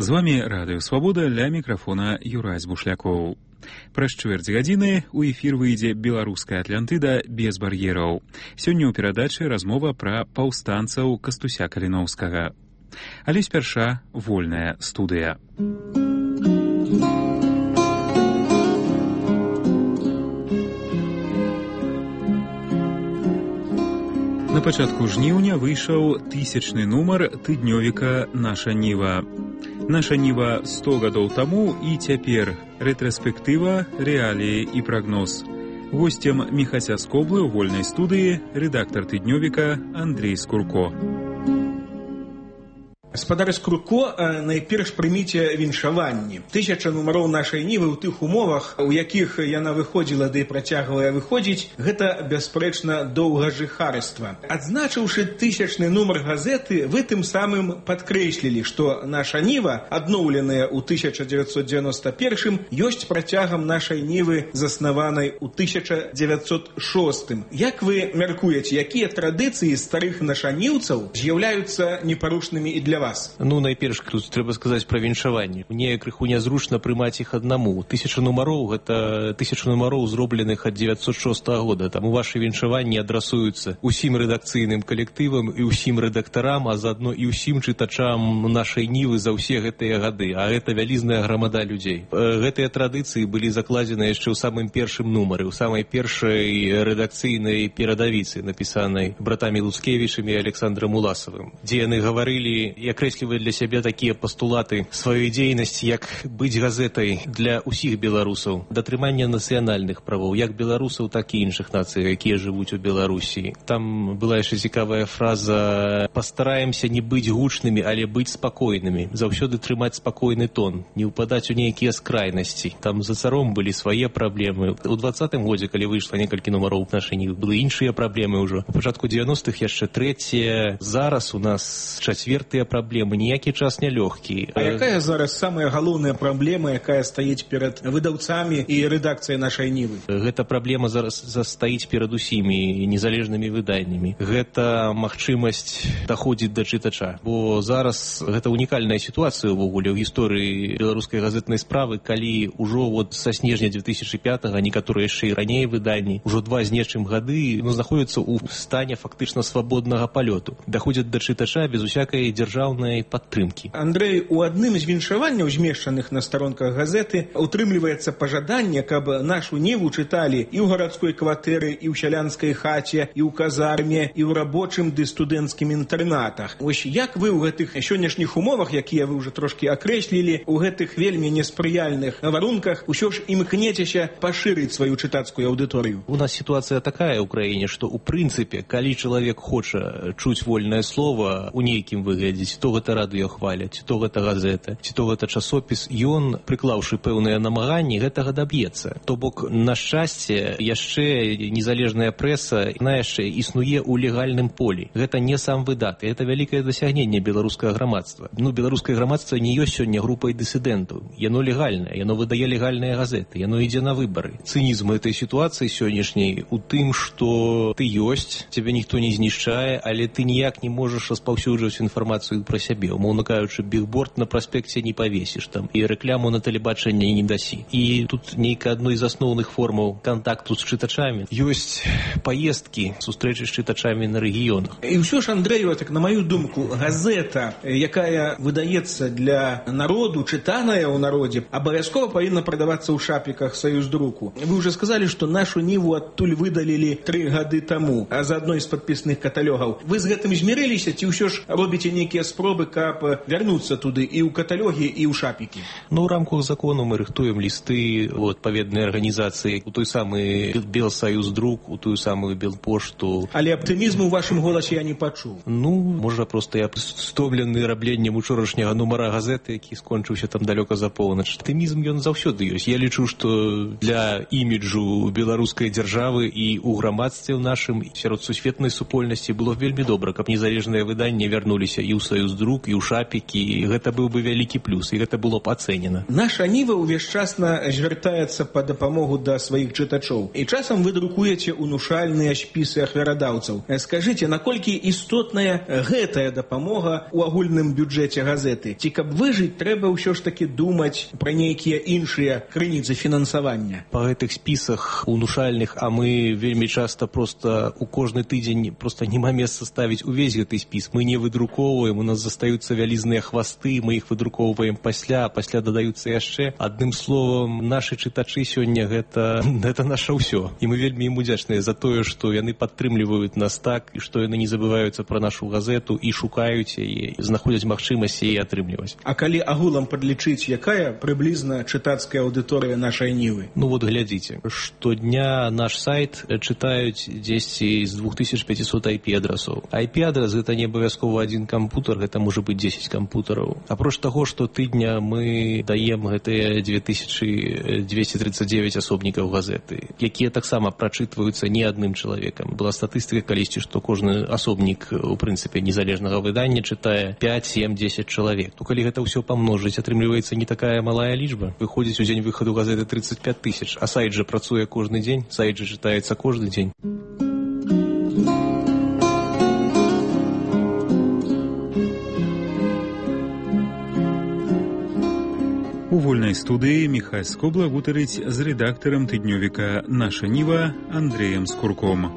З вами Радыё Свабода, ля мікрафона Юрась Бушлякоў. Праз чвэрць гадзіны ў эфір выйдзе беларуская Атлантыда без бар'ераў. Сёння ў перадачы размова пра паўстанцаў Кастуся Каліноўскага. Але спярша вольная студыя. На пачатку жніўня выйшаў 1000-ны нумар тыднёвіка «Наша Ніва». «Наша Ніва» 100 гадоў таму і цяпер. Рэтраспектыва, рэаліі і прагноз. Госцем Міхася Скоблы ў вольнай студыі рэдактар тыднёвіка Андрей Скурко. Спадар Скурко, найперш прыміце віншаванні. 1000 нумароў нашай Нівы ў тых умовах, у якіх яна выходзіла ды працягвае выходзіць, гэта бясспрэчна доўгажыхарства. Адзначыўшы 1000-ны нумар газеты, вы тым самым падкрэслілі, што наша Ніва, адноўленая ў 1991, ёсць працягам нашай Нівы, заснаванай у 1906. Як вы мяркуеце, якія традыцыі старых нашаніўцаў з'яўляюцца непарушнымі і для вас? Найперш тут трэба сказаць пра віншаванне. Мне крыху нязручна прымаць іх аднаму. 1000 нумароў — гэта 1000 нумароў, зробленых ад 906 года. Таму вашы віншаванні адрасуюцца ўсім рэдакцыйным калектывам і ўсім рэдактарам, а заадно і ўсім чытачам нашай Нівы за ўсе гэтыя гады. А гэта вялізная грамада людзей. Гэтыя традыцыі былі закладзены яшчэ ў самым першым нумары, у самай першай рэдакцыйнай перадавіцы, напісанай братамі Луцкевічамі і Александрам Уласавым, дзе яны гаварылі і акрэслівалі для сябе такія пастулаты сваёй дзейнасці, як быць газетай для ўсіх беларусаў, датрымання нацыянальных правоў, як беларусаў, так і іншых нацый, якія жывуць у Беларусі. Там была яшчэ цікавая фраза: «Пастараемся не быць гучнымі, але быць спакойнымі, заўсёды трымаць спакойны тон, не ўпадаць у нейкія скрайнасці». Там за царом былі свае праблемы. У 20-м годзе, калі выйшла некалькі нумароў нашай Нівы, былі іншыя праблемы ўжо. У пачатку 90-х яшчэ трэція. Зараз у нас чацвертыя праблемы, ніякі час не лёгкі. А якая зараз самая галоўная праблема, якая стаіць перад выдаўцамі і рэдакцыяй нашай Нівы? Гэта праблема зараз стаіць перад усімі незалежнымі выданнямі. Гэта магчымасць даходзіць да чытача. Бо зараз гэта унікальная сітуацыя ўвогуле ў гісторыі беларускай газетнай справы, калі ўжо са снежня 2005-го, некаторыя яшчэ і раней выданні, ўжо 2 з нечым гады знаходзяцца ў стане фактычна свабоднага палёту. Даходзяць да чытача без усякай дзяржаўнай падтрымкі. Андрэй, у адным з віншаванняў, змешчаных на старонках газеты, утрымліваецца пажаданне, каб нашу Ніву чыталі і ў гарадской кватэры, і ў сялянскай хаце, і ў казарме, і ў рабочым ды студэнцкім інтэрнатах. Вось як вы ў гэтых сённяшніх умовах, якія вы ўжо трошкі акрэслілі, у гэтых вельмі неспрыяльных варунках усё ж імкнецеся пашырыць сваю чытацкую аўдыторыю? У нас сітуацыя такая ў краіне, што ў прынцыпе, калі чалавек хоча чуць вольнае слова ў нейкім выглядзе, ці то гэта радыё хваля, ці то гэта газета, ці то гэта часопіс, ён, прыклаўшы пэўныя намаганні, гэтага даб'ецца. То бок, на шчасце, яшчэ незалежная прэса, яна яшчэ існуе ў легальным полі. Гэта не сам выдат, гэта вялікае дасягненне беларускага грамадства. Беларускае грамадства не ёсць сёння групай дысідэнтаў. Яно легальнае, яно выдае легальныя газеты, яно ідзе на выбары. Цынізм этой сітуацыі сённяшняй у тым, што ты ёсць, цябе ніхто не знішчае, але ты ніяк не можаш распаўсюджваць інфармацыю пра сябе. Умоўна кажучы, бігборд на праспекце не павесіш там, і рэкляму на тэлебачанні не дасі. І тут нейка адной з асноўных формаў кантакту з чытачамі ёсць паездкі, сустрэчы з чытачамі на рэгіёнах. І ўсё ж, Андрэю, так на маю думку, газета, якая выдаецца для народу, чытаная ў народзе, абавязкова павінна прадавацца ў шапіках Саюздруку. Вы ўжо сказалі, што нашу Ніву адтуль выдалілі 3 гады таму, а з адной з падпісных каталогаў. Вы з гэтым змірыліся, ці ўсё ж робіце нейкія спробы, каб вярнуцца туды і ў каталогі, і ў шапікі? У рамках закону мы рыхтуем лісты у адпаведныя арганізацыі, у той самы Белсаюздрук, у тую самую Белпошту. Але аптымізму ў вашым голасе я не пачуў. Можа, проста я стомлены рабленнем учорашняга нумара газеты, які скончыўся там далёка за поўнач. Аптымізм ён заўсёды ёсць. Я лічу, што для іміджу беларускай дзяржавы і ў грамадстве ў нашым, сярод сусветнай супольнасці было вельмі добра, каб незалежныя выданні вярнуліся і ў саюздрук і ў шапікі, і гэта быў бы вялікі плюс, і гэта было б ацэнена. Наша Ніва ўвесчасна звяртаецца па дапамогу да сваіх чытачоў. І часам вы друкуеце унушальныя спісы ахвярадаўцаў. Скажыце, наколькі істотная гэтая дапамога ў агульным бюджэце газеты? Ці каб выжыць, трэба ўсё ж такі думаць пра нейкія іншыя крыніцы фінансавання? Па гэтых спісах унушальных, а мы вельмі часта проста у кожны тыдзень проста няма месца ставіць увесь гэты спіс. Мы не выдрукоўваем, у нас застаюцца вялізныя хвасты, мы іх выдрукоўваем пасля дадаюцца яшчэ. Адным словам, нашы чытачы сёння гэта наша ўсё. І мы вельмі ім удзячныя за тое, што яны падтрымліваюць нас так, і што яны не забываюцца пра нашу газету і шукаюць яе, знаходзяць магчымасць яе атрымліваць. А калі агулам падлічыць, якая прыблізна чытацкая аўдыторыя нашай Нівы? Ну вот глядзіце, штодня наш сайт чытаюць дзесьці з 2500 IP-адрасоў. IP-адрас гэта не абавязкова один кампутер, гэта можа быць 10 кампутараў. Апроч таго, што тыдня мы даем гэтыя 2239 асобнікаў газеты, якія таксама прачытваюцца не адным чалавекам. Была статыстыка калісьці, што кожны асобнік, у прынцыпе, незалежнага выдання чытае 5, 7, 10 чалавек. То калі гэта ўсё памножыць, атрымліваецца не такая малая лічба. Выходзіць у дзень выхаду газеты 35 000, а сайт жа працуе кожны дзень, сайт жа чытаецца кожны дзень. У вольнай студыі Міхась Скобла гутарыць з рэдактарам тыднёвіка «Наша Ніва» Андрэем Скурком.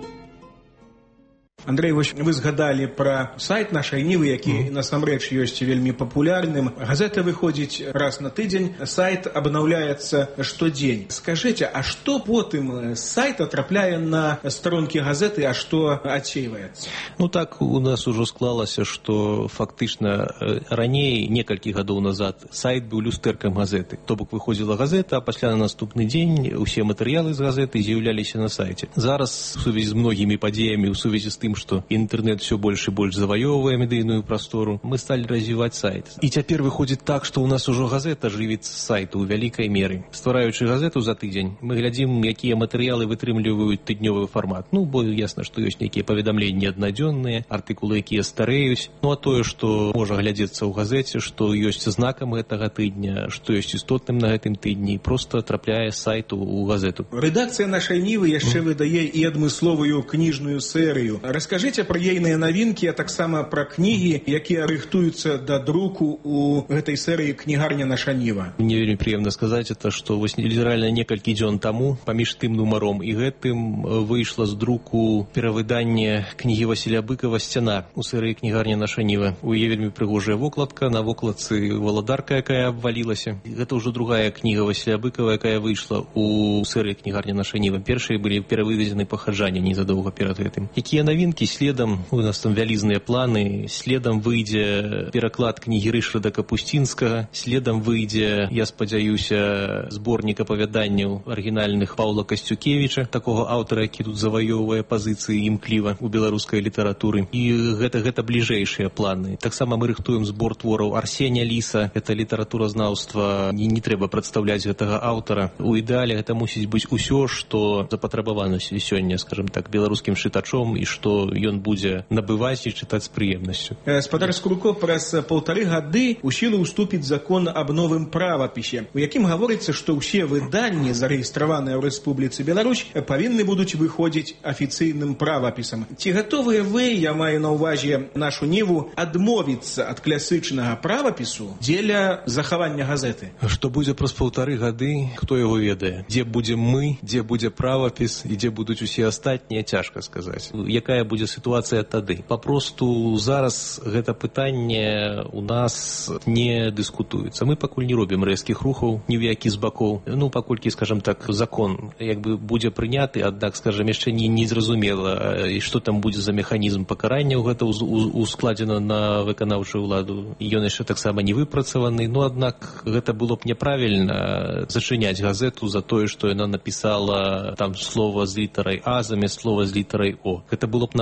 Андрэй, вось вы згадалі пра сайт нашай Нівы, які насамрэч ёсць вельмі папулярным. Газета выходзіць раз на тыдзень, сайт абнаўляецца штодзень. Скажыце, а што потым з сайта трапляе на старонкі газеты, а што адсейваецца? Ну так, у нас ужо склалася, што фактычна раней, некалькі гадоў назад, сайт быў люстэркам газеты. То бок выходзіла газета, а пасля на наступны дзень усе матэрыялы з газеты з'яўляліся на сайце. Зараз, у сувязі з многімі падзеямі, у сувязі з тым, што інтэрнэт все больш і больш заваёўвае медыйную прастору, мы сталі развіваць сайт. І цяпер выходзіць так, што ў нас ужо газета жывіцца з сайту ў вялікай меры. Ствараючы газету за тыдзень, мы глядзім, якія матэрыялы вытрымліваюць тыднёвы фармат. Ну, бо ясна, што ёсць нейкія паведамленні аднадзённыя, артыкулы, якія старэюць. Ну, а тое, што можа глядзецца ў газеце, што ёсць знакам гэтага тыдня, што ёсць істотным на гэтым тыдні, проста трапляе з сайту ў газету. Рэдакцыя нашай Нівы яшчэ выдае і адмысловую кніжную серыю. Раскажыце пра ейныя навінкі, а таксама пра кнігі, якія рыхтуюцца да друку ў гэтай серыі кнігарня «Наша Ніва». Мне вельмі прыемна сказаць, што вось літаральна некалькі дзён таму паміж тым нумаром і гэтым выйшла з друку перавыданне кнігі Васіля Быкова «Сцяна» у серыі кнігарня «Наша Ніва». У яе вельмі прыгожая вокладка, на вокладцы валадарка, якая абвалілася. Гэта ўжо другая кніга Васіля Быкова, якая выйшла у серыі кнігарня «Наша Ніва». Першыя былі перавыведзены пахаджання незадоўга перад гэтым. Якія навінкі? Следам, у нас там вялізныя планы, следам выйдзе пераклад кнігі Рышарда Капусцінскага, следам выйдзе, я спадзяюся, зборнік апавяданняў арыгінальных Паўла Касцюкевіча, такога аўтара, які тут заваёўвае пазіцыі імкліва ў беларускай літаратуры. І гэта бліжэйшыя планы. Таксама мы рыхтуем збор твораў Арсеня Ліса, гэта літаратуразнаўства, не трэба прадстаўляць гэтага аўтара. У ідэале гэта мусіць быць усё, што запатрабавана сёння, скажем так, беларускім чытачом, і што ён будзе набываць і чытаць з прыемнасцю. Спадар Скурко, праз 1,5 гады у сілу ўступіць закон аб новым правапісе, у якім гаворыцца, што ўсе выданні, зарэгістраваныя ў Рэспубліцы Беларусь, павінны будуць выходзіць афіцыйным правапісам. Ці гатовыя вы, я маю на ўвазе нашу Ніву, адмовіцца ад класычнага правапісу дзеля захавання газеты? Што будзе праз 1,5 гады, хто яго ведае? Дзе будзем мы, дзе будзе правапіс і дзе будуць усе астатнія, цяжка сказаць. Якая будзе сітуацыя тады? Папросту зараз гэта пытанне у нас не дыскутуецца. Мы пакуль не робім рэзкіх рухаў ні ў які з бакоў. Ну, паколькі, скажем так, закон будзе прыняты, аднак, скажем, яшчэ не зразумела, што там будзе за механізм пакарання гэта ускладзена на выканаўчую ўладу. Ён яшчэ таксама не выпрацаваны, но аднак гэта было б няправільна зачыняць газету за тое, што яна напісала там слова з літарай А замест слова з літарай О. Гэта было б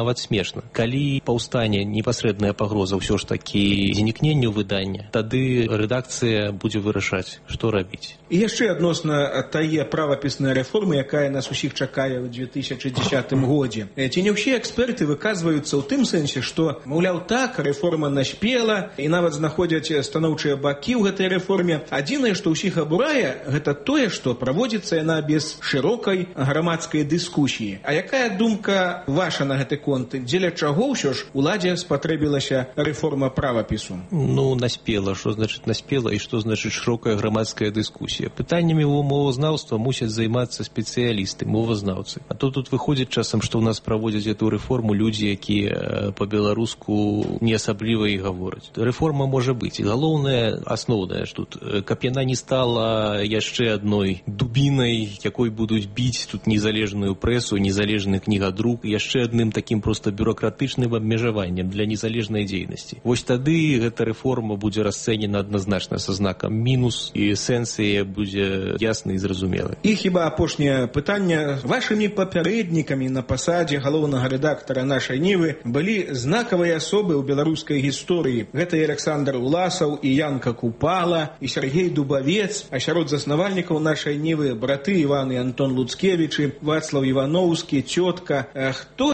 нават смешна. Калі паўстане непасрэдная пагроза ўсё ж такі знікненню выдання, тады рэдакцыя будзе вырашаць, што рабіць. І яшчэ адносна тае правапіснай рэформы, якая нас усіх чакае ў 2010 годзе. Ці не ўсе эксперты выказваюцца ў тым сэнсе, што, маўляў, так, рэформа наспела, і нават знаходзяць станоўчыя бакі ў гэтай рэформе. Адзінае, што ўсіх абурае, гэта тое, што праводзіцца яна без шырокай грамадскай дыскусіі. А якая думка ваша на гэты конт? Дзеля чаго ўсё ж уладзе спатрэбілася рэформа правапісу? Ну, наспела. Што значыць наспела і што значыць шырокая грамадская дыскусія? Пытаннямі мовазнаўства мусяць займацца спецыялісты, мовазнаўцы. А то тут выходзіць часам, што ў нас праводзяць эту рэформу людзі, якія па-беларуску не асабліва і гавораць. Рэформа можа быць. І галоўнае, асноўнае ж тут, каб яна не стала яшчэ адной дубінай, якой будуць біць тут незалежную прэсу, незалежны кнігадрук, яшчэ адным такім проста бюрократычным абмежаваннем для незалежнай дзейнасці. Вось тады гэта рэформа будзе расцэнена адназначна са знакам мінус, і сэнс яе будзе ясны і зразумелы. І хіба апошняе пытанне. Вашымі папярэднікамі на пасадзе галоўнага рэдактара нашай Нівы былі знакавыя асобы ў беларускай гісторыі. Гэта і Александр Уласаў, і Янка Купала, і Сергей Дубавец, а сярод заснавальнікаў нашай Нівы браты Іван і Антон Луцкевічы, Вацлаў Івановскі, цётка. Хто